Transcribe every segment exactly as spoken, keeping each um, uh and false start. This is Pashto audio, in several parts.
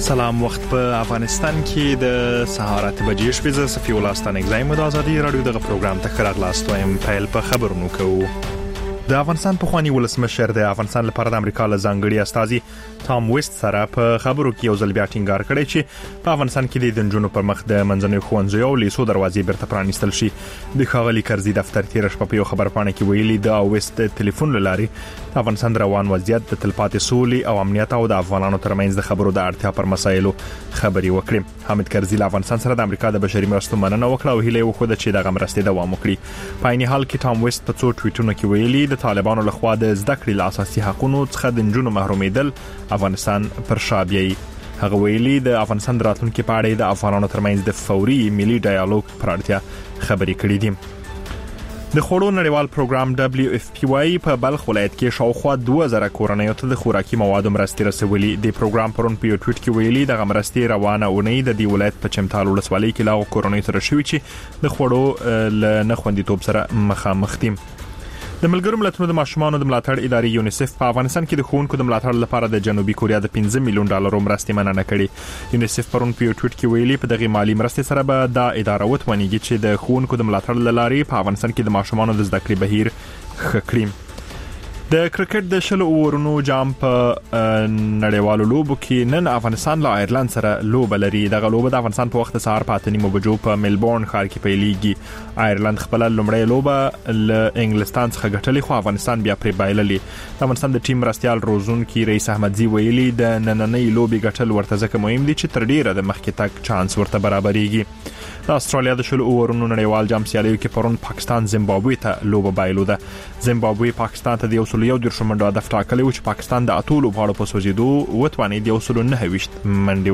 سلام. وخت په افغانستان کې د سهار اته بجې شپې ز صفي ولستان اگزایم د ازادي رادیو دغه پروګرام ته خراغلاست وایم. پیل په خبرونو کوو. د افغانستان په خواني ولسمشر د افغانستان لپاره د امریکا له ځانګړي استازي ټام ویست سره په خبرو کې یو ځل بیا ټینګار کړی چې په افغانستان کې د جنونو پر مخ د منځنوي ښوونځیو او لیسو دروازې بیرته پرانیستل شي. د ښاغلي کرزي دفتر تیر شپه په یو خبرپاڼه کې ویلي د ویست ټلیفون لاري د افغانستان روان وضعیت د تلپاتې سولې او امنیت او د افغانانو ترمنځ د خبرو د اړتیا پر مسایلو خبري وکړي. حامد کرزي له افغانستان سره د امریکا د بشري مرستو مننه وکړه او هیله وکړه چې دغه مرستې دوام وکړي. په عین حال کې ټام ویست په څو ټویټونو کې ویلي د طالبانو لخوا د زده کړې له اساسي حقوقو څخه د جنونو محرومیدل افغانستان پر شا بیایي. هغه ویلي د افغانستان د راتلونکو په اړه د افغانانو ترمنځ د فوري ملي ډایالوګ پر اړتیا خبري کړې دي. د خوړو نړیوال پروګرام دبليو اف پی واي په بلخ ولایت کې شاوخوا دوه زره کورنیو ته د خوراکي موادو مرستې رسولي. د پروګرام پرون په یو ټویټ کې ویلي د مرستې روانه اونۍ د دې ولایت په چمتال ولسوالۍ کې لاغو کورنیو ته رسوي چې د خوړو ل نه خوندیتوب سره مخامخ دي. د ملګرو ملتونو د ماشومانو د ملاتړ ادارې یونیسف په افغانستان کې د ښوونکو د ملاتړ لپاره د جنوبي کوریا د پنځه میلیون ډالرو مرستې مننه کړې. یونیسف پرون په یو ټویټ کې ویلي په دغه مالی مرستې سره به دا اداره وتوانیږي چې د ښوونکو د ملاتړ لارې په افغانستان کې د ماشومانو د زده کړې بهیر ښه کړي. د کرکټ د شلو اورونو جام په نړیوالو لوبو کې نن افغانستان له آیرلند سره لوبه لري. دغه لوبه د افغانستان په وخت سهار په اته نیمو بجو په ملبورن ښار کې پیلېږي. آیرلند خپل لومړی لوبه له انګلستان څخه ګټلې خو افغانستان بیا پرې بایللې. د افغانستان د ټیم مرستيال روزونکي رئیس احمدزي ویلي د نننۍ لوبې ګټل ورته ځکه مهم دي چې تر ډیره د مخکې تک چانس ورته برابرېږي. د استرالیا د شلو اورونو نړیوال جام سیالیو کې پرون پاکستان زیمبابوې ته لوبه بایلوده. زیمبابوې پاکستان ته د یو سل یو دیرش منډه هدف ټاکلی و چې پاکستان د اتو لوبغاړو په سوځېدو وتوانید یو سل نه ویشت منډې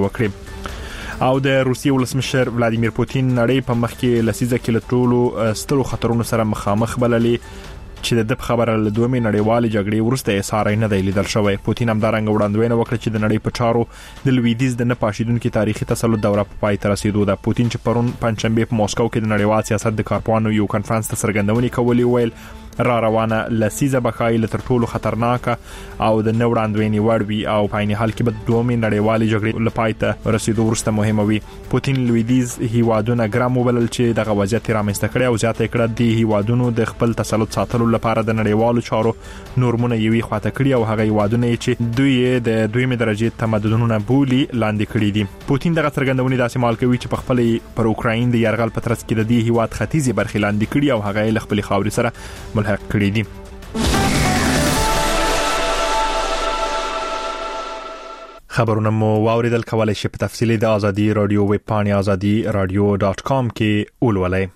وکړي. او د روسیې ولسمشر ولادیمیر پوتین نړۍ په مخ کې لسیزه کې له ټولو سترو خطرونو سره مخامخ بللې چې د خبره له دومره نړیوال جګړې ورسته ساري نه دی لیدل شوی. پوتین همدارنګ وړاندوینه وکړه چې د نړۍ په چارو د لویدیز د نه پاشیدونکو تاریخي تسلط دوره په پای ته رسیدو ده. پوتین چې پرون پنځشنبه په موسکو کې د نړیوال سیاست د کارپوهانو یو کانفرنس ته څرګندونې کولې ویل را روانه لسیزه بخایل تر ټولو خطرناک او د نو وړاندوینې وړ وی او په عین حال کې به دومره نړیوال جګړې لپاره ته رسیدو ورسته مهمه وي. پوتین لویدیز هیوادونه ګرام وبلل چې دغه وضعیت رامنځته کړي او زیاته کړه د هیوادونو د خپل تسلط ساتلو لپاره د نړیوالو چارو نورمونه یوي خواته کړي او هغه هیوادونه چې دوی د دویمه درجه تمدنونه بولی لاندې کړي دي. پوتین دغه څرګندونې داسې مال کوي چې په خپل پر اوکراین د یرغل په ترڅ کې د دې هیواد ختیځي برخې لاندې کړي او هغه له خپل خاورې سره ملحق کړي دي. خبرونه مو واوریدل. کولای شئ په تفصیلی د ازادي رادیو ویب پاڼې ازادي رادیو ډاٹ کام کې ولولئ.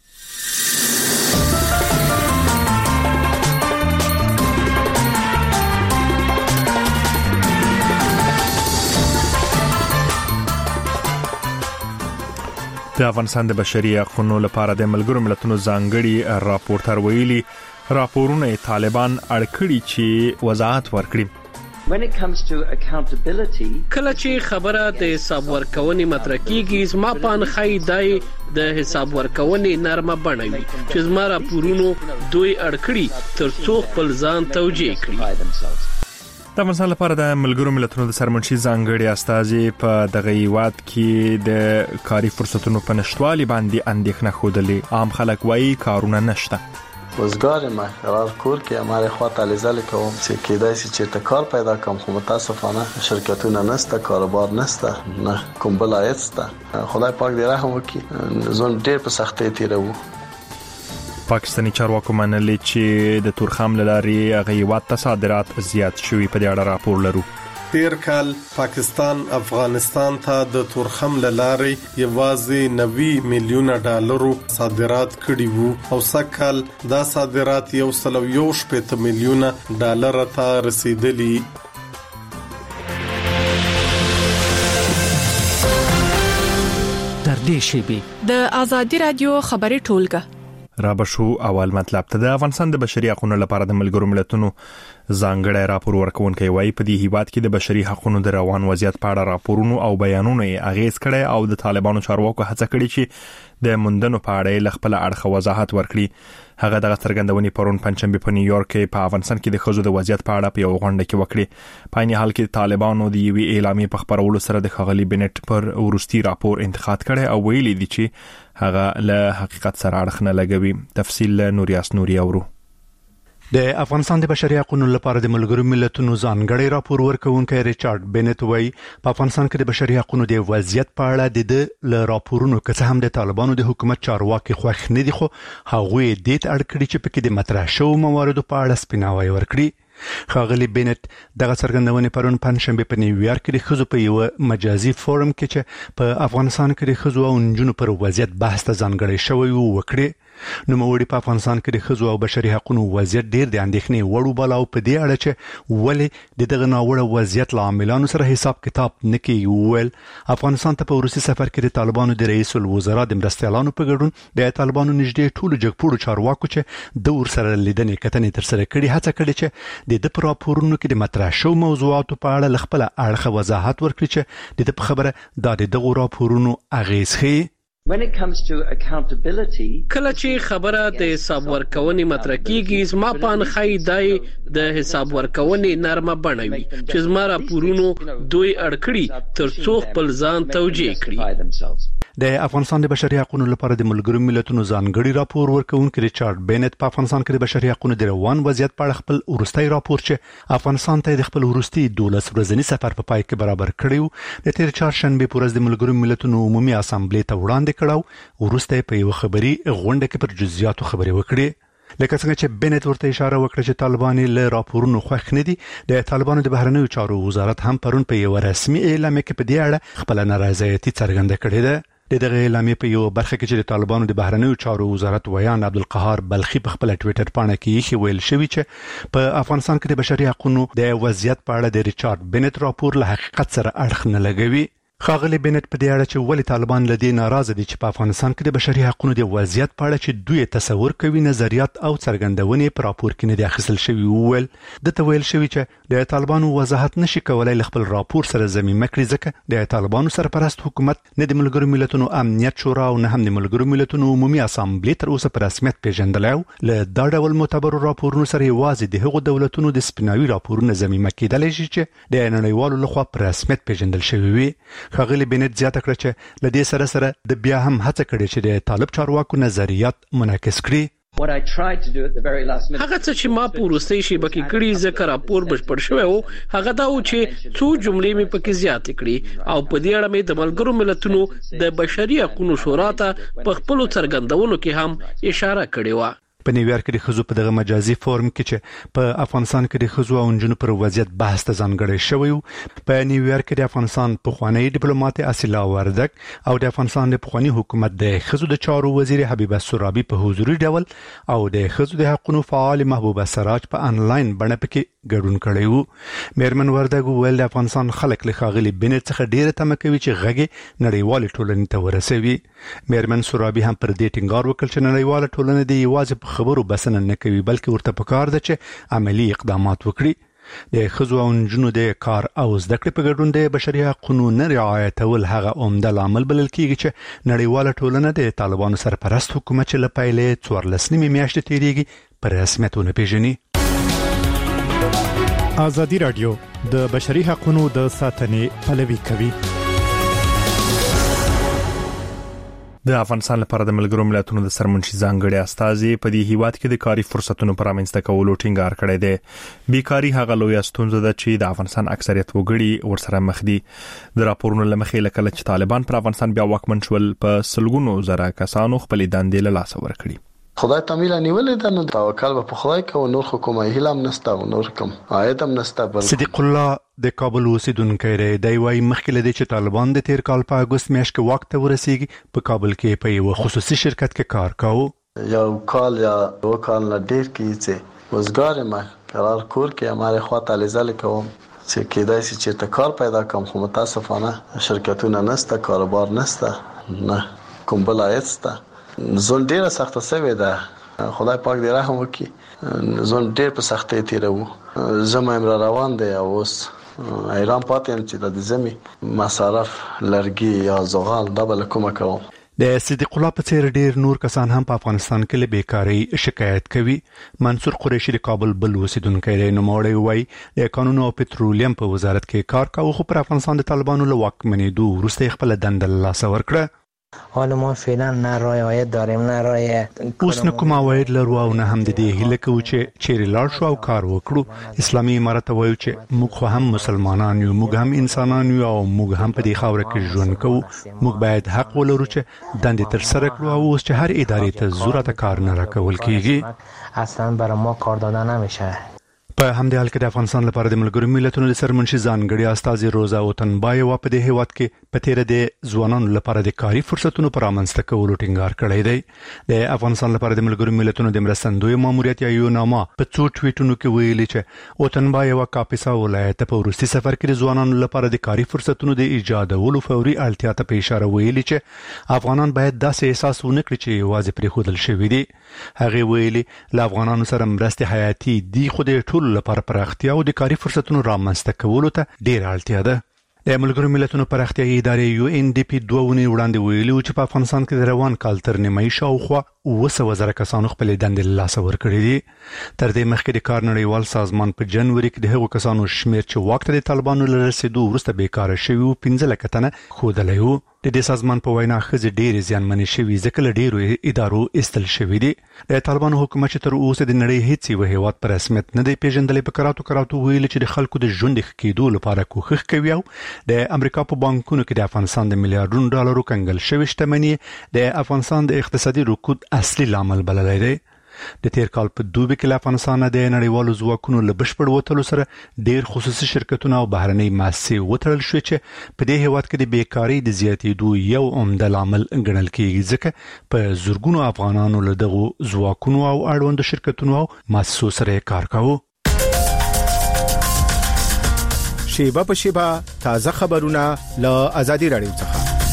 د افغانستان د بشري حقوقو لپاره د ملګرو ملتونو ځانګړي راپورټر ویلي راپورونه طالبان اړکړي چې وضاحت ورکړي. When it comes to accountability, کله چې خبره د حساب ورکونې مطرح کیږي زما پان خای دای د حساب ورکونې نرمه بڼوي چې زما راپورونو دوی اړکړي تر څو خپل ځان توجیه کړي. د افغانستان لپاره د ملګرو ملتونو د سرمنشي ځانګړي استازي په دغه هیواد کې د کاري فرصتونو په نشټوالي باندې اندېښنه خوده. عام خلک وایي کارونه نشته. روزګار ما قرار کور کې اماره خواته لیزل کوم چې کېدای شي چې ته کار پیدا کوم خو متاسفانه شرکتونه نسته کاروبار نسته نه کوم بلایت سته. خدای پاک دې رحم وکړي. زون ډېر په سختۍ تیرو. پاکستاني چارواکو منلي چې د تورخم لارې هغه هیواد ته صادرات زیات شوي. په دې اړه راپور لرو. تیر کال پاکستان افغانستان ته د تورخم لارې یوازې نوي میلیونه ډالرو صادرات کړي وو او سکهال دا صادرات یو سل یو شپږ میلیونه ډالر ته رسیدلي. در دې شی د ازادي رادیو خبري ټولګه را بشو اول مطلب ته د افغانستان د بشري حقوقو لپاره د ملګرو ملتونو ځانګړی راپور ورکوونکی وایي په دې هیواد کې د بشري حقوقو د روان وضعیت په اړه راپورونه او بیانونه یې اغیز کړي او د طالبانو چارواکو هڅه کړې چې د مندنو په اړه ل خپل اړخ وضاحت ورکړي. هغه دغه څرګندونې پرون پنځشنبه په نیویارک کې په افغانستان کې د خزو د وضعیت په اړه په یو غونډه کې وکړي. په عین حال کې طالبانو د یوې اعلامیې په خبرولو سره د خغلی بنت پر ورستي راپور انتقاد کړي او ویلي دي چې هغه له حقیقت سره اړخ نه لګوي. تفصیل نوریاس نوري اورو. د افغانستان د بشري حقوقو لپاره د ملګرو ملتونو ځانګړی راپور ورکوونکی ریچارډ بنت وایي په افغانستان کې د بشري حقوقو د وضعیت په اړه د ل راپورونو که هم د طالبانو د حکومت چارواکي خوښ نه دي خو هغه د دې اړ کړی چې پکې د مطرح شو مواردو په اړه سپیناوی ورکړي. خاغلی بنت دغه څرګندونې پرون پنځشنبه په نیویارک کې د خزو په یو مجازي فورم کې چې په افغانستان کې د خزو او نجونو پر وضعیت بحث ته ځانګړی شوی وکړي. نو موږ په افغانستان کې د خزو او بشري حقوقو وضعیت ډیر د اندېښنې وړو بلاو په دې اړه چې ولې د دغه ناوړه وضعیت له عاملانو سره حساب کتاب نکي ویل. افغانستان ته په ورسي سفر کې د طالبانو د رئیس الوزرا د مرستيالانو په ګډون د طالبانو نږدې ټولو جګپوړو چارواکو چې د ور سره لیدنې کتنې تر سره کړي هڅه کړې چې د د راپورونو کې د مطرح شو موضوعاتو په اړه خپل اړخ وضاحت ورکړي چې د په خبره د دغه راپورونو اغیز خي. When it comes to accountability, کله چې خبره د حساب ورکونې مطرح کیږي زما پان خای دای د حساب ورکونې نرمه بڼوي چې زما راپورونو دوی اړکړي ترڅو خپل ځان توجیه کړي. د افغانستان د بشري حقوقو لپاره د ملګرو ملتونو ځانګړي راپور ورکوونکی ریچارډ بنت په افغانستان کې د بشري حقوقو د روان وضعیت په اړه خپل ورستي راپور چې افغانستان ته د خپل ورستي دولس ورځنی سفر په پای کې برابر کړیو د تیر چهارشنبه په ورځ د ملګرو ملتونو عمومي اسامبلې ته وړاندې کړو ورسته په یو خبري غونډه کې پر جزئیاتو خبري وکړي. لکه څنګه چې بنت ورته اشاره وکړه چې طالبان له راپورونو خوښ نه دي د طالبانو د بهرنیو چارو وزارت هم پرون په یو رسمي اعلامیه کې په دې اړه خپل نارضایتي څرګنده کړې ده. د دغه اعلامیې په یو برخه کې چې د طالبانو د بهرنیو چارو وزارت ویان عبدالقهار بلخي په خپل ټوئیټر باندې کې ویل شوی چې په افغانستان کې د بشري حقوقو د وضعیت په اړه د ریچارډ بنت راپور له حقیقت سره اړخ نه لګوي. خاغلی بنت په دې اړه چې ولې طالبان لدی ناراضه دي چې په افغانستان کې د بشري حقوقو د وضعیت په اړه چې دوی تصور کوي نظریات او څرګندونې پر راپور کې نه دي اخیستل شوی وول. د تویل شوی چې د طالبانو وضاحت نشي کولای خپل راپور سره زمينه کړی ځکه د طالبانو سرپرست حکومت نه د ملګرو ملتونو امنیت شورا او نه هم د ملګرو ملتونو عمومي اسامبلې تر اوسه په رسمیت پیژندل او له دا ډول معتبر راپورونو سره یوازې د هغو دولتونو د سپیناوي راپورونو زمينه کېدل شي چې د نړیوالو لخوا په رسمیت پیژندل شوی وي. خاغلی بنت زیاته کړه چې لدې سره سره د بیا هم هڅه کړې چې د طالب چارواکو نظریات منعکس کړي. what I tried to do at the very last minute. هغه څه چې ما په ورستۍ شی بکې کړی ځکه راپور بشپړ شوی او هغه دا و چې څو جملې مې پکې زیات کړې او په دې اړه مې د ملګرو ملتونو د بشري حقوقو شورا ته په خپل څرګندونو کې هم اشاره کړې و. په نیویارک کې د خزو په دغه مجازي فورم کې چې په افغانستان کې د خزو او نجونو پر وضعیت بحث ته ځانګړی شوی په نیویارک کې د افغانستان پخوانی ډیپلوماټ اصیلا وردک او د افغانستان د پخوانی حکومت د خزو د چارو وزیر حبیبه سرابي په حضوري ډول او د خزو د حقوقو فعال محبوبه سراج په انلاین بڼه پکې ګډون کړی وو. میرمن وردک ویل د افغانستان خلک له خاغلی بنت څخه ډیره تمه کوي چې غږی نړیوال ټولنې ته ورسوي. میرمن سرابي هم پر دې ټینګار وکړ چې نړیوال ټولنه د یوازې په خبرو بسنه نه کوي بلکې ورته پکار ده چې عملی اقدامات وکړي. د خزو او نجونو د کار او زده کړې په ګډون د بشري حقوقو نه رعایتول هغه عمده لامل بلل کیږي چې نړیواله ټولنه د طالبانو سرپرست حکومت چې له پیلې څوارلس نیمې میاشتې تیریږي پر رسمیت ونه پیژني. ازادي رادیو د بشري حقوقو د ساتنې پلوي کوي. د افغانستان لپاره د ملګرو ملتونو د سرمنشي ځانګړي استازي په دې هیواد کې د کاري فرصتونو پر رامنځته کولو ټینګار کړی دی. بیکاری هغه لوی ستونزه ده چې د افغانستان اکثریت وګړي ورسره مخ دي. د راپورونو لمخې لکه چې طالبان پر افغانستان بیا واکمن شول په سلګونو زره کسانو خپل دندې له لاس ورکړي. خدای تعالی نیولې ده نو توکل په خدای کو نور حکومت هیلم نسته او نور کوم عایدم نسته. بل صدیق الله د کابل اوسیدونکو دی دی وای مخکې لدی چې طالبان د تیر کال په اگست میاشت کې وخت ته ورسیږي په کابل کې په یو خصوصي شرکت کې کار کاوه. یو کال یا دو کال نه ډیر کې چې وزګار ما قرار کور کې امر خوا تعالی زل کوم چې کېدای شي چې تکار پیدا کوم خو متاسفانه شرکتونه نسته کاروبار نسته نه کوم بلایت سته. زول ډیره سخته سوي ده خدای پاک دې رحم وکړي. ځون ډېر په سختۍ تیرو، زما هم را روان دی او اوس ایران پاتې یم چې د زمي مصارف لرګي یا زغال دا بل کومه کوم. د صدیق الله په څیر ډیر نور کسان هم په افغانستان کې له بیکاری شکایت کوي. منصور قریشي د کابل بل اوسیدونکی دی. نوموړی وایي د قانون او پټرولیم په وزارت کې کار کاوه، خو پر افغانستان د طالبانو له واکمنېدو وروسته خپل دنده له لاسه ورکړه. حالا ما فعلا نه رای عاید داریم نه رای اوس نه کوم عواید لرو او نه هم د دې هیله کوو چې چیرې لاړ شو او کار وکړو. اسلامي امارت وایي چې موږ خو هم مسلمانان یو، موږ هم انسانان یو او موږ هم په دې خاوره کې ژوند کوو. موږ باید حق ولرو چې دندې تر سره کړو او اوس چې هر ادارې ته ضرورت کار نه راکول کیږي. اصلا برای ما کار دادن نمیشه. په همدې حال کې د افغانستان لپاره د ملګرو ملتونو د سرمنشي ځانګړي استازي روزا اوتنبایوا په دې هیواد کې په تیر د ځوانانو لپاره د کاري فرصتونو پر رامنځته کولو ټینګار کړی دی. د افغانستان لپاره د ملګرو ملتونو د مرستندوی ماموریت یا یوناما په څو ټویټونو کې ویلي چې اوتنبایوا کاپیسا ولایت په وروستي سفر کې د ځوانانو لپاره د کاري فرصتونو د ایجادولو فوري اړتیا ته په اشاره ویلي چې افغانان باید داسې احساس ونه کړي چې یوازې پرېښودل شوي دي. هغه ویلي له افغانانو سره مرستې حیاتي دي، خو د ټولو لپاره پراختیا او د کاري فرصتونو رامنځته کولو ته ډېر اړتیا ده. د ملګرو ملتونو پراختیايي ادارې یو ان ډي پی دوه ونې وړاندې ویلي چې په افغانستان کې د روان کال تر نیمایي شاوخوا اوه سوه زره کسانو خپل دندې له لاسه ورکړي دي. تر دې مخکې د کار نړیوال سازمان په جنوري کې د هغو کسانو شمیر چې واک ته د طالبانو له رسېدو وروسته بیکاره شوي وو پنځه لکه تنه ښودلی وو. د دې سازمان په وینا ښځې ډېرې زیانمنې شوي ځکه له ډېرو ادارو ایستل شوي دي. د طالبانو حکومت چې تر اوسه د نړۍ هیڅ یو هیواد په رسمیت نه دی پیژندلی په کراتو کراتو ویلي چې د خلکو د ژوند ښه کېدو لپاره کوښښ کوي او د امریکا په بانکونو کې د افغانستان د میلیارډونو ډالرو کنګل شوې شتمني د افغانستان د اقتصادي رکود اصلي لامل بللی دی. د تیر کال په دوبي کې له افغانستان د نړیوالو ځواکونو له بشپړ وتلو سره ډیر خصوصي شرکتونه او بهرنۍ مؤسسې وتړل شوې چې په دې هیواد کې د بیکاری د زیاتېدو یو عمده لامل ګڼل کېږي ځکه په زرګونو افغانانو له دغو ځواکونو او اړوندو شرکتونو او مؤسسو سره کار کاوه. شیبه په شیبه تازه خبرونه له آزادي رادیو څخه.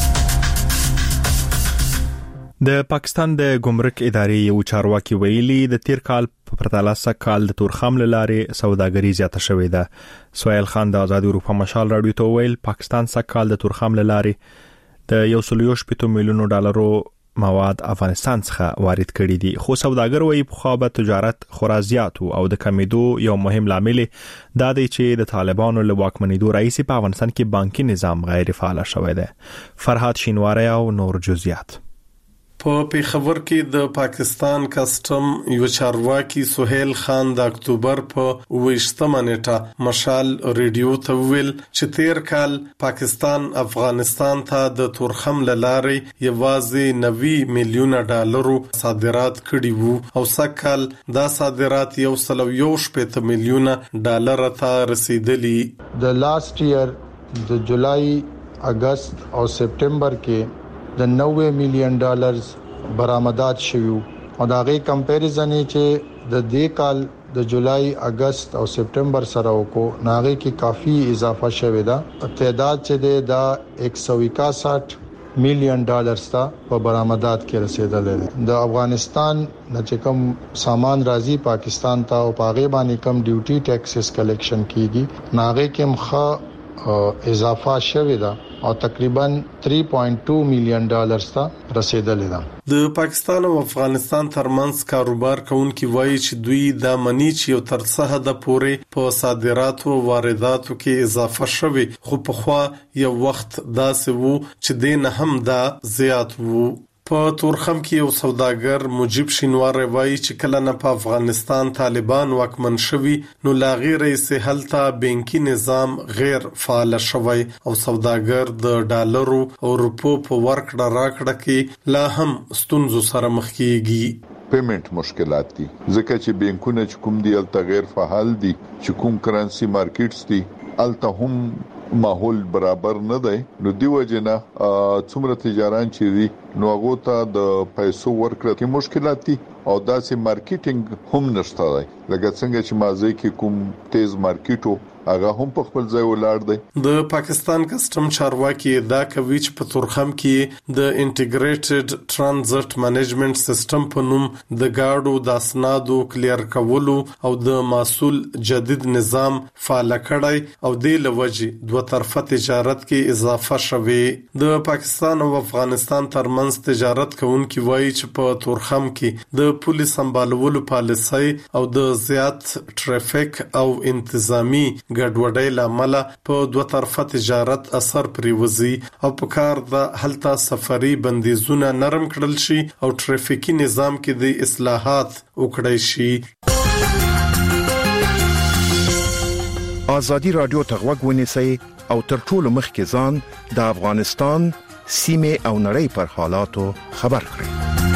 د پاکستان د ګمرک ادارې یو چارواکي ویلي د تیر کال په پرتله سږ کال د تورخم له لارې سوداګري زیاته شوې ده. سهیل خان د آزادي اروپا مشال رادیو ته ویل پاکستان سږ کال د تورخم له لارې د یو سل یو شپږ میلیونو ډالرو مواد افغانستان څخه وارد کړي دي، خو سوداګر وایي په خو به تجارت خورا زیات او د کمیدو یو مهم لامل دا دی چې د طالبانو له واکمنېدو راځي په افغانستان کې بانکي نظام غیر فعال شوی دی. فرهاد شینواری او نور جزئیات. په پیښور کې د پاکستان کسٹم یو چارواکي سهیل خان د اکتوبر په اوویشتمه نیټه مشال ریډیو ته ویل چې تیر کال پاکستان افغانستان ته د تورخم له لارې یوازې نوي میلیونه ډالرو صادرات کړي وو او سږ کال دا صادرات یو سل یو شپږ میلیونه ډالر ته رسیدلی. د لاست ایئر د جولای اگست او سپټمبر کې د نوي میلیون ډالرز برآمدات شوي او دا غي کمپیریزن چې د دې کال د جولای اگست او سپټمبر سره وکړو ناغي کې کافي اضافه شوه دا تعداد چې دا ایک سو اکسٹھ میلیون ډالرز ته په برآمدات کې رسیدل دي. د افغانستان چې کوم سامان راځي پاکستان ته او پاغه باندې کم ډیوټي ټیکسز کلیکشن کیږي ناغي کې مخه اضافه شوه دا او تقریبا تین پوینټ دو میلیون ډالرز ته رسیدلی ده. د پاکستان او افغانستان ترمنځ کاروبار کوونکي وایي چې دوی د منی چې یو تر څه حد پورې په صادراتو او وارداتو کې اضافه شوي، خو په خوا یو وخت داسې وو چې دین هم دا زیات وو. په تورخم کې یو سوداګر مجيب شینوار وایي چې کله نه په افغانستان طالبان واکمن شوي نو لاغي رئیس هلته بانکي نظام غیر فعال شوی او سوداګر د ډالرو او روپو په ورکړه راکړه کې لا هم ستونزو سره مخ کیږي. پیمنٹ مشکلات دي ځکه چې بانکونه چې کوم دی الته غیر فعال دي، چې کوم کرنسي مارکیټس دي الته هم ماحول برابر نه دی. نو دی وجنه څومره تجاران چې دي نو هغه ته د پیسو ورکړه کې مشکلات دي او داسې مارکیټینګ هم نشته دی. لکه څنګه چې مازه کې کوم تیز مارکیټو هغه هم په خپل ځای ولاړ دی. د پاکستان کسٹم چارواکي دا کوي چې په تورخم کې د انټیګریټډ ترانزیت منیجمنت سیستم په نوم د گاډو د اسنادو کلیر کولو او د مسول جدید نظام فعال کړی او د لوجي دوه طرفه تجارت کې اضافه شوه. د پاکستان او افغانستان ترمنځ تجارت کوونکي وایي چې په تورخم کې د پولیس سمبالولو پالیسي او د زیات ټریفیک او انتظامی ګډوډۍ لامل په دوه طرفه تجارت اثر پریوزي او په کار د هلته سفري بندیزونه نرم کړل شي او ټریفیکي نظام کې د اصلاحات وکړای شي. آزادی رادیو تغوږ ونیسئ او تر ټولو مخکې ځان د افغانستان سیمه او نړۍ پر حالاتو خبر کړئ.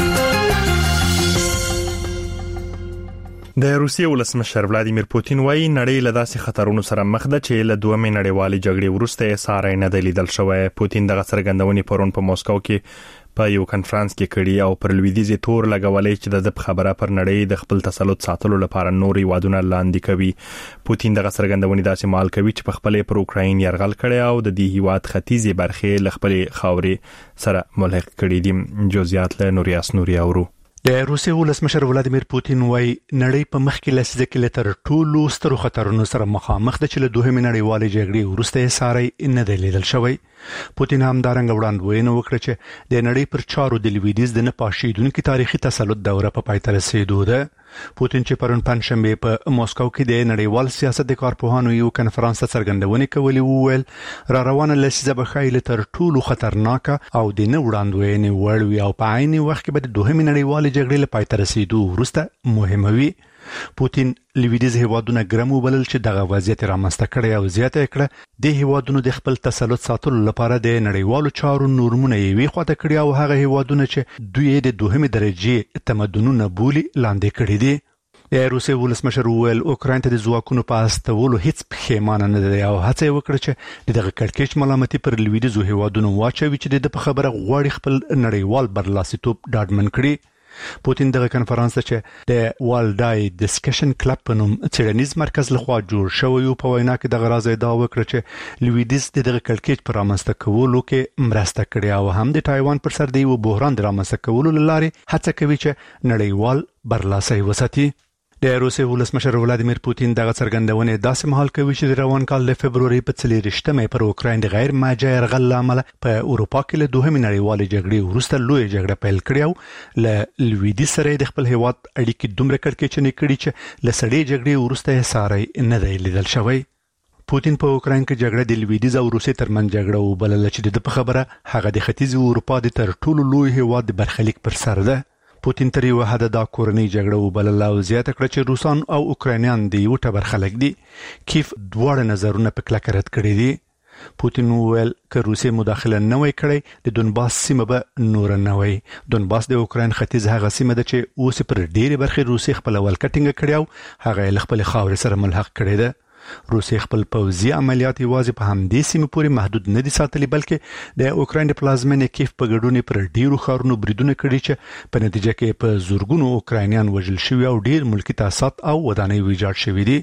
د روسیې ولسمشر ولادیمیر پوتین وايي نړۍ له داسې خطرونو سره مخ ده چې له دومره نړیوالې جګړې وروسته ساري نه دی لیدل شوی. پوتین دغه څرګندونې پرون په موسکو کې په یو کانفرنس کې کړي او پر لویدیځ تور لګولې چې د خبره پر نړۍ د خپل تسلط ساتلو لپاره نوري وادونه لاندې کوي. پوتین دغه څرګندونې داسې مال کوي چې په خپل پر اوکراین يرغل کړي او د دې هیواد ختیځي برخې له خپل خاورې سره ملحق کړي دي. جزئیات له نوریاس نوري اورو. د روسیې ولسمشر ولادیمیر پوتین وايي نړۍ په مخ کې لسیزه کې لتر ټولو سترو خطرونو سره مخامخ ده چې له دوهمې نړیوالې جګړې وروسته ساري نه دی لیدل شوی. پوتین هم دارنګ وړاندوینه وکړه چې د نړۍ پر چارو د لویدیځ د نه پاشیدونکو تاریخي تسلط دوره په پای ته رسیدو ده. پوتین چې پرون پنځشنبه په موسکو کې د نړیوال سیاست د کارپوهانو یو کانفرنس ته څرګندونې کولې وویل را روانه لسیزه به خایله تر ټولو خطرناک او د نه وړاندوینې وړ وي او په عین وخت کې به د دوهمې نړیوالې جګړې لپاره پای ته رسیدو وروسته مهمه وي. پوتین لویدیځ هیوادونه ګرم وبلل چې دغه وضعیت رامنځته کړي او زیاته کړه د هیوادونو د خپل تسلط ساتلو لپاره د نړیوالو چارو نورمونه یې خواته کړی او هغه هیوادونه چې دوی د دوهمې درجه تمدنونه بولی لاندې کړي دي. د روسیې ولسمشر وویل اوکراین ته د ځواکونو په استولو هیڅ پښیمانه نه دی او هڅه وکړه چې دغه کړکېچ ملامتي پر لویدیځ هیوادونو واچوي چې د خبره غواړي خپل نړیوال برلاسیتوب ډاډمن کړي. پوتین دغه کانفرنس چې د والډای ډسکشن کلب په نوم څېړنیز مرکز لخوا جوړ شوی په وینا کې دغه راز ادعا وکړه چې لویدیځ دغه کړکېچ پر رامنځته کولو کې مرسته کړې او هم د تایوان پر سر دی و بحران د رامنځته کولو لارې هڅه کوي چې نړیوال برلاسي وساتي. د روسیې ولسمشر ولادیمیر پوتین دغه څرګندونې داسې مهال کوي چې د روان کال د فبرवरी په څلورشتمه پر اوکراین د غیر ماجه يرغل لامل په اروپا کې له دوهمې نړیوالې جګړې وروسته لوی جګړه پیل کړې او له لویدیځ سره د خپل هیواد اړیکې دومره کړکېچنې کړې چې له سړې جګړې وروسته ساري نه دی لیدل شوی. پوتین په اوکراین کې جګړه د لویدیځ او روسیې ترمنځ جګړه وبلل چې د په خبره هغه د ختیځ اروپا د تر ټولو لوی هیواد د برخلیک پر سر ده. پوتین تر یو حد د کورنۍ جګړه وبلل او زیاته کړه چې روسان او اوکراینیان د یو ټبر خلک دي. کیف دواړه نظرونه په کلک رد کړي دي. پوتین وویل که روسیې مداخله نه وای کړې د دونباس سیمه به نور نه وای. دونباس د اوکراین ختیځ هغه سیمه ده چې اوس پر ډېری برخې روسیې خپل ولکټینګ کړی او هغه خپل خاور سره ملحق کړی ده. روسیې خپل پوځي عملیات یوازې په همدې سیمه پورې محدود نه دي ساتلي بلکې د اوکراین د پلازمینې کیف په ګډون پر ډیرو خارونو بریدونه کړي چې په نتیجه کې په زورګونو اوکراینیان وژل شوي او ډیر ملکی تاسیسات او ودانۍ ویجاړ شوي دي.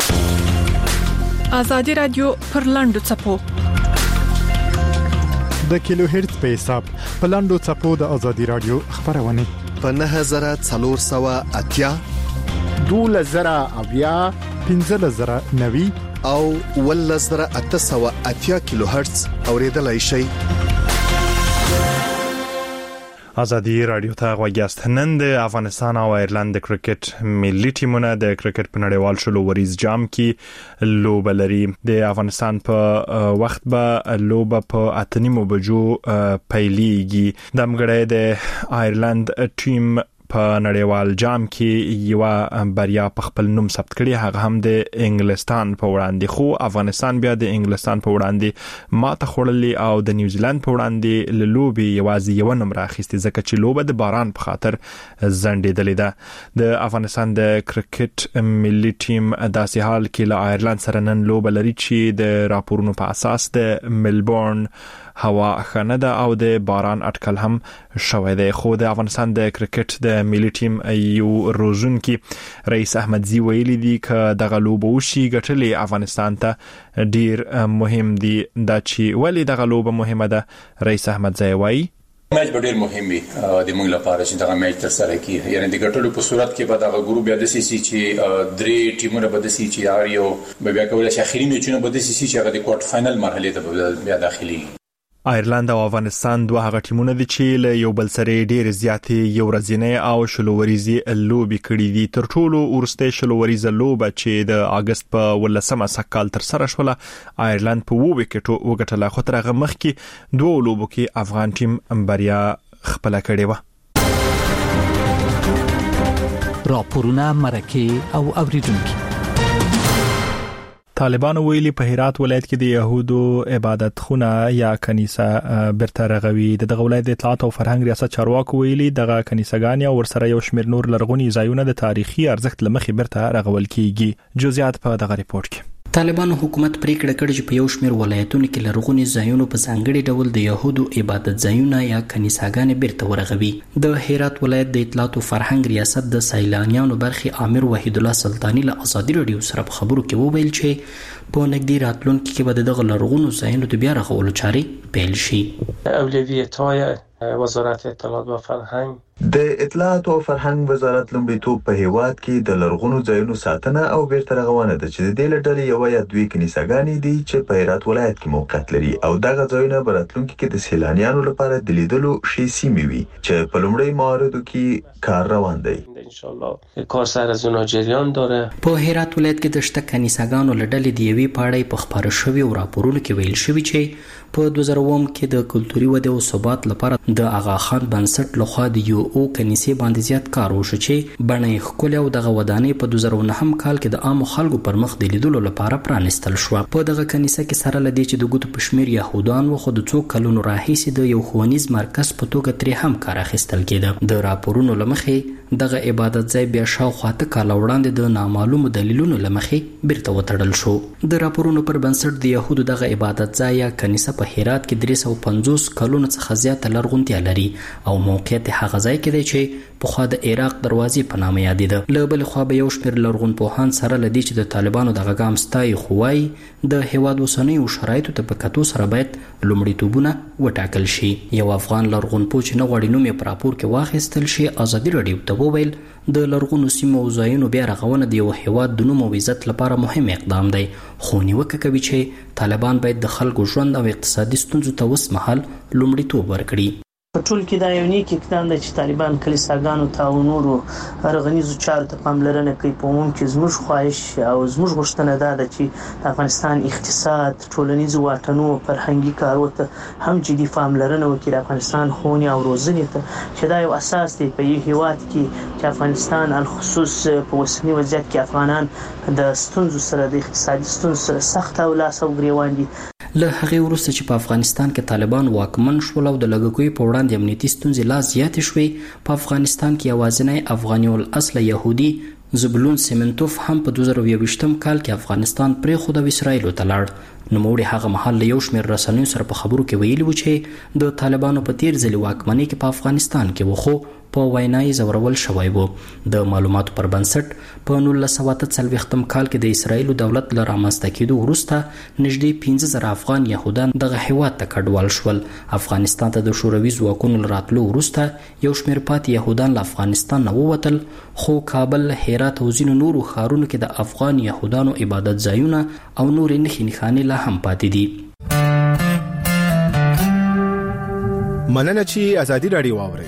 آزادی رادیو پر لاندو چپو د کیلو هرتز په حساب په لاندو چپو د آزادی رادیو خبرونه په نه هزار څلور سوه اتیا دوله زره اویا پنځه زره نوي او ول زره اته سوه اتیا کیلو هرتز اوریدلای شي. آزادی رادیو ته غوږیاست. نن د افغانستان او ایرلند د کرکټ ملي ټیمونه د کرکټ په نړیوال شلو وریز جام کې لوبه لري. د افغانستان په وخت به لوبه په اتنیمو بجو پیلېږي. د مګړې د ایرلند ټیم په نړیوال جام کې یو بریا په خپل نوم ثبت کړي، هغه هم د انګلستان په وړاندې. خو افغانستان بیا د انګلستان په وړاندې ماته خوړلې او د نیوزیلند په وړاندې له لوبې یوازې یو نمره اخیستې ځکه چې لوبه د باران په خاطر ځنډېدلې ده. د افغانستان د کرکټ ملي ټیم داسې حال کې له ایرلند سره نن لوبه لري چې د راپورونو په اساس د ملبورن هوا ښه ده او د باران اټکل هم شوی دی. خو د افغانستان د کرکټ د ملي ټیم یو روزونکي رئیس احمدزي ویلي دي ک دغه لوبه وشي ګټلې افغانستان ته ډیر مهم دي. دا چې ولې دغه لوبه مهمه ده رئیس احمدزي وایي میچ به ډیر مهم وي د موږ لپاره چې دغه میچ تر سره کیږي. یعنی د ګټلو په صورت کې به دغه ګروپ یا د سی سی چې درې ټیمونه به د سی چې هر یو به بیا کولای شي اخري میچونه به د سی سی چې هغه د کوارټر فائنل مرحله ته بیا داخلي. آیرلند او افغانستان دوه هغه ټیمونه دي چې له یو بل سره ډېر زیاتې یو ورځنی او شلووريزي لوبي کړې دي. تر ټولو ورسته شلووريزه لوبه چې د اگست په ولسمه سکال تر سره شوله آیرلند په وو وکټو وګټله، خو تر هغه مخکې دوه لوبو کې افغان ټیم بریا خپل کړې و. راپورونه مرکه او اوریدونکو. طالبان ویلي په هرات ولایت کې د يهودو عبادت خونه یا کنيسه برته رغوي. دغه ولایت د اطلاعات او فرهنګ ریاست چارواکو ویلي دغه کنيسهګان او ورسره یو شمېر نور لرغونی ځایونه د تاریخي ارزښت لمخې برته رغول کیږي. جزئیات په دغه ریپورت کې. طالبانو حکومت پریکړه کړې چې په یو شمېر ولایتونو کې لرغوني ځایونو په ځانګړي ډول د يهودو عبادت ځایونه یا کنيساګانې بیرته ورغوي. د هرات ولایت د اطلاعات او فرهنګ ریاست د سیلانیانو برخې امیر وحید الله سلطانی له ازادي رادیو سره په خبرو کې وویل چې په نږدې راتلونکي کې به دغه لرغونو ځایونو د بیا رغولو چارې پیل شي. اولویت‌های وزارت اطلاعات و فرهنگ د اطلاعات او فرهنګ وزارت لومړیتوب په هیواد کې د لرغونو ځایونو ساتنه او بیرته رغونه ده چې د دې لړۍ یو یا دوی کنيساګانې دي چې په هرات ولایت کې موقعیت لري او دغه ځایونه په راتلونکي کې د سیلانیانو لپاره د لیدلو شي سیمې وي چې په لومړی مواردو کې کار روان دی. ان شاء الله کار سر از اونها جریان داره. په هرات ولایت کې د شته کنيساګانو لړۍ د یوې پاړې په خبره شوی او راپورونو کې ویل شوی چې په دوه زره اووه کې د کلتوري ودې او ثبات لپاره د اغا خان بنسټ لخوا د یو او کنيسې باندې زیات کار وشو چې بڼه ښکلې او دغه ودانۍ په دوه زره نهم کال کې د عام خلکو پر مخ د لیدلو لپاره پرانستل شو. په دغه کنيسه کې سره لدی چې د ګوتو پښمیر يهودان و خو د څو کلونو راهیسې د یو ښوونیز مرکز په توګه ترې هم کار اخیستل کېده. د راپورونو لمخې دغه عبادت ځای بیا شاوخوا ته کال وړاندې د نامعلومو دلیلونو لمخې بیرته وتړل شو. د راپورونو پر بنسټ د يهودو دغه عبادت ځای یا کنيسه په هرات کې درې سوه پنځوس کلونو څخه زیاته لرغونتیا لري او موقعیت هغه ځای کې دی چې پخوا د عراق دروازې په نامه یادېده. له بلې خوا به یو شمېر لرغونپوهان سره له دې چې د طالبانو دغه ګام ستایي خو وایي د هېواد اوسنیو شرایطو ته په کتو سره باید لومړیتوبونه وټاکل شي. یو افغان لرغونپوه چې نه غواړي نوم یې په راپور کې واخیستل شي ازادي راډیو ته وویل د لرغونو سیمو او ځایونو بیا رغونه د یو هېواد د نوم او عزت لپاره مهم اقدام دی، خو نیوکه کوي چې طالبان باید د خلکو ژوند او اقتصادي ستونزو ته اوس مهال لومړیتوب ورکړي. په ټول کې دا یو نیک اقدام دی چې طالبان کلیساګانو ته او نورو رغنیزو چارو ته پاملرنه کوي. په عموم کې زموږ خواهش او زموږ غوښتنه دا ده چې د افغانستان اقتصاد، ټولنیزو واټنو، فرهنګي کارو ته هم جدي پاملرنه وکړي. د افغانستان ښوونې او روزنې ته چې دا یو اساس دی په یو هېواد کې چې افغانستان الخصوص په اوسني وضعیت کې افغانان د ستونزو سره د اقتصادي ستونزو سره سخت او لاس او ګریوان دي. له هغې وروسته چې په افغانستان کې طالبان واکمن شول او د لږکیو په وړاندې امنیتي ستونزې لا زیاتې شوې، په افغانستان کې یوازینی افغاني الاصله یهودي زبلون سیمنتوف هم په دوه زره یوویشتم کال کې افغانستان پرېښود او اسرائیلو ته لاړ. نوموړي هغه مهال له یو شمېر رسنیو سره په خبرو کې ویلي و چې د طالبانو په تیر ځلې واکمنۍ کې په افغانستان کې و خو په وینا یې ځورول شوی و. د معلوماتو پر بنسټ په نولس سوه اته څلوېښتم کال کې د اسرائیلو دولت له رامنځته کېدو وروسته نږدې پنځه زره افغان یهودان دغه هېواد ته کډوال شول. افغانستان ته د شوروي ځواکونو له راتلو وروسته یو شمېر پاتې یهودان له افغانستان نه ووتل، خو کابل، هرات او ځینو نورو ښارونو کې د افغان یهودانو عبادت ځایونه او نورې نښې نښانې لا هم پاتې دي. مننه چې ازادي راډیو واورئ.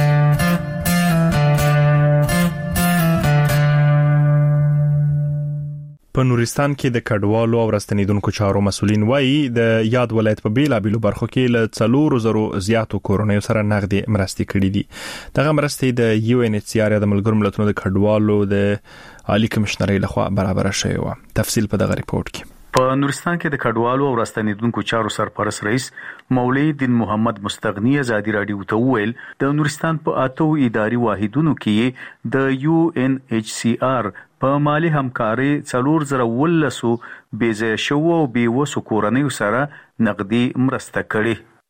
په نورستان کې د کډوالو او راستنیدونکو چارو مسولین وایي د یاد ولایت په بیلابیلو برخو کې له څلورو زرو زیاتو کورنیو سره نغدي مرستې کړې دي. دغه مرستې د یو ان ایچ سی آر د ملګرو ملتونو د کډوالو د عالی کمشنرۍ لخوا برابر شوی و. تفصیل په دغه ریپورت کې. په نورستان کې د کډوالو او راستنیدونکو چارو سرپرست رئیس مولوی دین محمد مستغنی ازادي راډیو ته وویل د نورستان په اتو اداري واحدونو کې د یو ان ایچ سی آر په مالی همکاري څلور زره ولسو بېځایه شوو او بېوسو کورنیو سره نقدي مرسته کړې.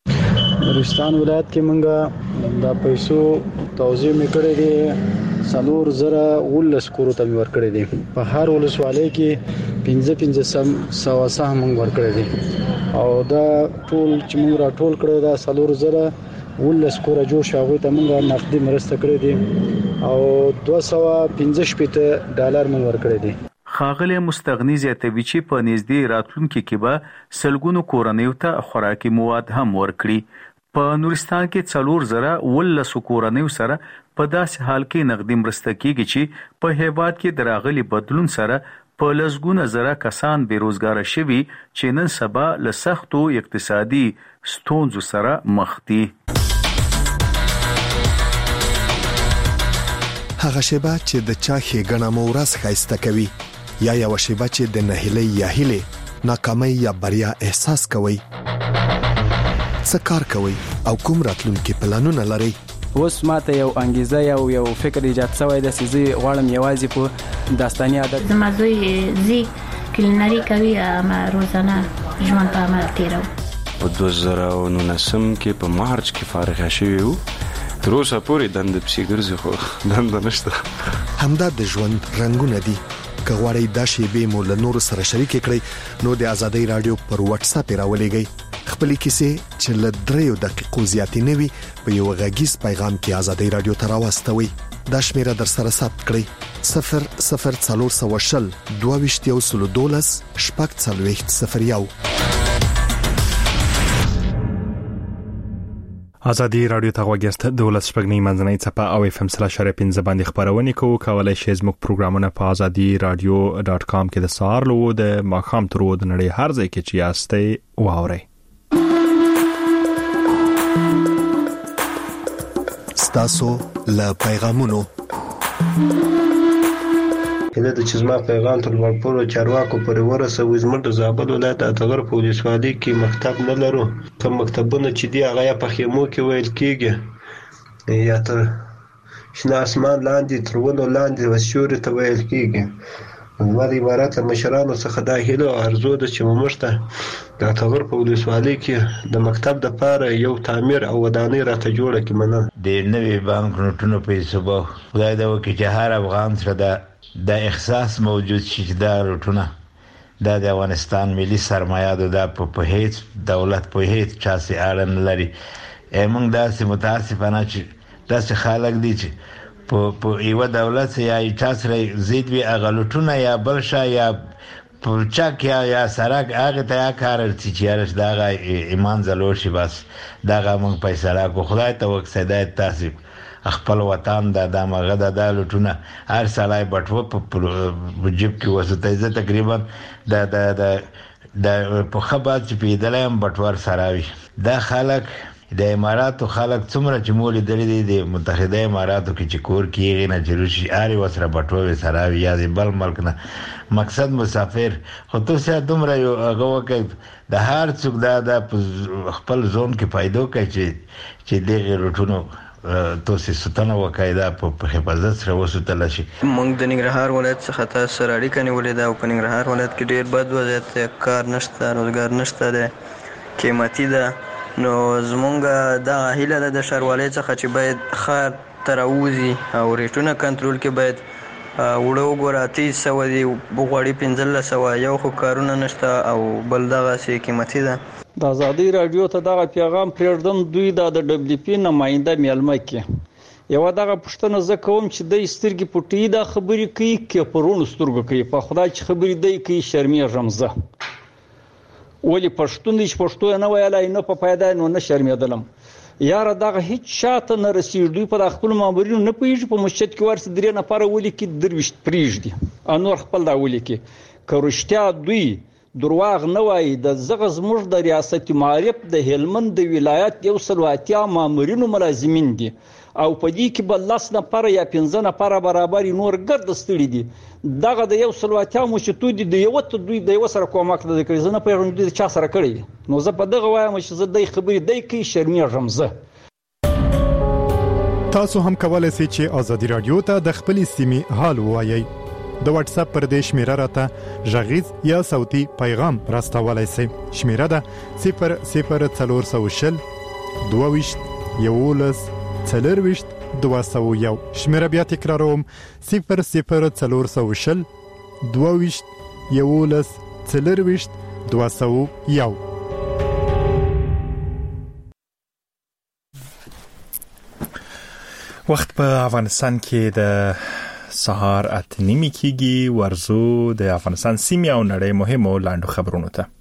نورستان ولایت کې مونږه د پیسو توزیع میکړې دي څلور زره ولس کورو ته ورکړې دي په هر ولسوالۍ کې پنځه پنځه سم سوا سهم مونږ ورکړې دي او دا ټول چې مونږ را ټول کړو دا څلور زره ولس کور جوړ شاوې ته مونږه نقدي مرسته کړې دي او دوه سوه پنځه شپږ ډالر مونږ ورکړې دي. خاغلی مستغنی زیاتوي چې په نږدې راتلونکي کې به سلګونو کورنیو ته خوراکي مواد هم ورکړي. په نورستان کې څلور زره ولس کورنیو سره په داسې حال کې نقدي مرسته کیږي چې په هیواد کې دراغلي بدلون سره په لسګونه زره کسان بیروزګار شوي چې نن سبا له سختو اقتصادي ستونزو سره مخ دي. هغه شیبه چې د چا ښېګڼه مو ورځ ښایسته کوي یا یو شیبه چې د نهیلۍ یا هیلې ناکامۍ یا بریا احساس کوي. څه کار کوي او کوم راتلونکي پلانونه لري؟ اوس ماته یو انګیزه یو یو فکر ایجاد شوی د سيزي غواړم یوازې په داستاني عادت زما زوی زی کلینری کوي ما روزانه ژوند په عمل تیرو. په دوه زره او نولسم کې په مارچ کې فارغ شوی وو. تر اوسه پورې دند پسې ګرځي خو دند نشته. همدا د ژوند رنگونه دي. که غواړئ دا شیبې مو له نورو سره شریک کړئ نو د آزادۍ رادیو پر واتس اپ راولېږئ. خپلې کیسې چې له دریو دقیقو زیاتې نه وي په یو غږیز پیغام کې آزادۍ رادیو ته راواستوئ. دا شمیره در سره ثبت کړئ صفر صفر څلور سوه شل دوه ویشت یو سلو دولس شپږ څلوېښت صفر یو. آزادي رادیو ته غوږیاست. د ولس شپږنۍ منځنۍ څپه او اف ام سلا شری پنځه باندې خبرونه کوو. کولای شئ زموږ پروګرامونه په آزادي رادیو ډاٹ کام کې د سهار لو د ماښام تر د نړۍ هر ځای کې چې یاستئ واورئ. ستاسو له پیغامونو کله چې زما پیغام تر ورپورو چارواکو پورې ورسوي زموږ د زابل ولایت اتغر په ولسوالۍ کې مکتب نه لرو. کوم مکتبونه چې دی هغه په خیمو کې ویل کېږي یا تر شنه اسمان لاندې تر ونو لاندې وسیوري ته ویل کېږي. زما د عبارت له مشرانو څخه دا هیله او ارزو ده چې موږ ته د اتغر په ولسوالۍ کې د مکتب دپاره یو تعمیر او ودانۍ راته جوړه کړي. مننه. د نوي بانک نوټونو پیسو به خدای دې وکړي چې هر افغان سره د د احساس موجود شي چې دا روټونه دا د افغانستان ملي سرمایه ده. دا په هیڅ دولت په هیڅ چا سي اړه نه لري. موږ داسې متاسفانه چې داسې خلک دي چې په په یو دولت یا چا سره زید وی اغلوټونه یا بل شا یا په چاک یا یا سرک هغه ته کار چې چیرش دا ایمان زلو شي بس دا موږ پیسې را کو خدای ته وکړه تاسو خپل وطن د دماغه د لټونه هر سړی بټو په جيب کې وسته زه تقریبا د د د د په خبر چې پیدلم بټور سراوي. دا خلک د اماراتو خلک څومره چې مولي درې د متحده اماراتو کې چې کور کېږي نه جلوشي اړ وسره بټو سراوي یا د بل ملک نه مقصد مسافر خو تاسو دومره یو هغه وکړ د هر څوک د خپل ځون کې پیدا کوي چې چې دغه روټونو توسي ستنه وکایدا په حفاظت سره وسوتل شي. موږ د ننګرهار ولایت څخه تاسو سره اړیکه نیولې ده او په ننګرهار ولایت کې ډیر بد وضعیت کار نشته روزګار نشته ده قیمتي ده. نو زمونږ د هیله ده د شهروالۍ څخه چې باید خار تراوزی او ریټونه کنټرول کې باید وړو ګوراتي سو دی بغوړی پنځل سو یو خو کارونه نشته او بل دغه سي قیمتي ده. د آزادۍ رادیو ته دغه پیغام پرېږدم. دوی د دبليو پی نماینده میلمه کې یو دغه پښتنه زه کوم چې د سترګې پټي د خبرې کوي کې پرونو سترګو کوي په خدای چې خبرې دی کوي شرمېږم زه ولی پښتون دې پښتو نه ویلای نه په پیدا نه نه شرمېدلم. یاره دغه هیڅ شاته نه رسیدي په خپل مامورینو نه پیږي په مسجد کې ورس درې نفر ولي کې درويشت پریږدي انور خپل دا ولي کې کروشتیا دوی درواغ نه وای. د زغ زموږ د ریاست معرف د هلمند د ولایت یو سلواتیا مامورینو ملازمین دي او په دې کې بل لاس نه پر یا پنځه نه پر برابر نور ګرد ستړي دي. دغه د یو سلواتیا مو چې تو دي د یو ته دوی د یو سره کومک د کړي زنه په غوډه چا سره کړي. نو زه په دغه وایم چې زه د خبرې د کی شرمېږم. زه تاسو هم کولای شئ چې آزادي رادیو ته د خپل سیمې حال وایي. د واتس اپ پر دې شمیره راته ژغیز یا صوتي پیغام راستولای شئ. شمیره ده صفر صفر څلور سوه شل دوه یولس څلرویشت دوه سوه یو. شمیره بیا تکراروم صفر صفر څلور سوه شل دوه یولس څلرویشت دوه سوه یو. وخت په افغانستان کې د سهار اته نیمې کېږي. ورزو د افغانستان سیمې او نړۍ مهمو لاندو خبرونو ته.